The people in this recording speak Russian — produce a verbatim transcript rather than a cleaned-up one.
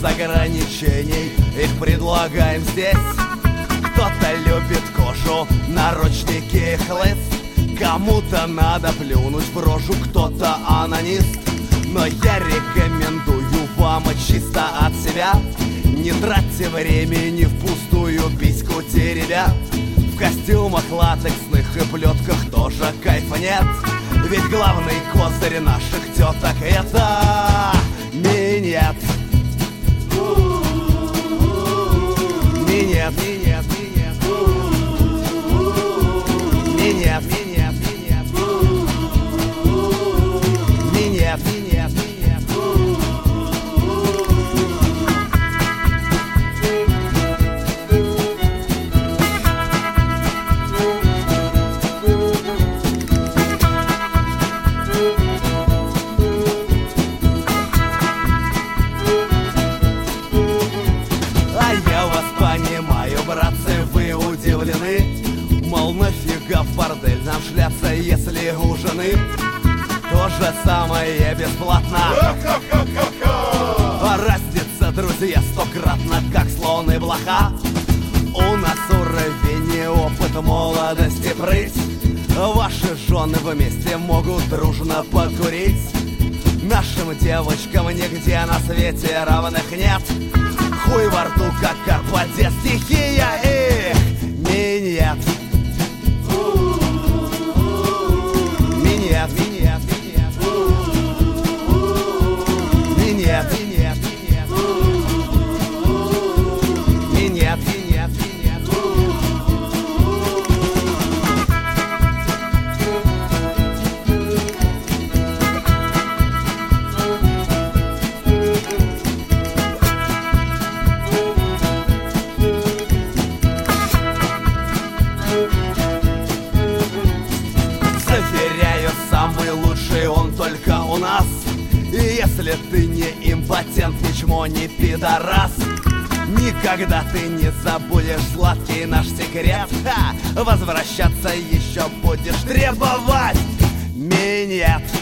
ограничений, их предлагаем здесь. Кто-то любит кожу, наручники и хлыст, кому-то надо плюнуть в рожу, кто-то анонист. Но я рекомендую вам чисто от себя: не тратьте времени впустую, письку теребя. В костюмах латексных и плетках тоже кайфа нет, ведь главный козырь наших теток — это минет. Минет, минет, минет. Минет, минет, минет. Минет, минет, минет. Мол, нафига в бордель нам шляться, если у жены то же самое бесплатно. Разница, друзья, стократно, как слон и блоха. У нас уровень и опыт, молодости, прыть. Ваши жены вместе могут дружно покурить. Нашим девочкам нигде на свете равных нет. Хуй во рту, как карпаде, стихия их минет. Минет, минет, минет. Минет, минет, минет. Минет, минет, минет. Заверяю, самый лучший он только у нас. И если ты не импотент, ни чмо не пидорас, никогда ты не забудешь сладкий наш секрет. Ха! Возвращаться еще будешь требовать. Минет.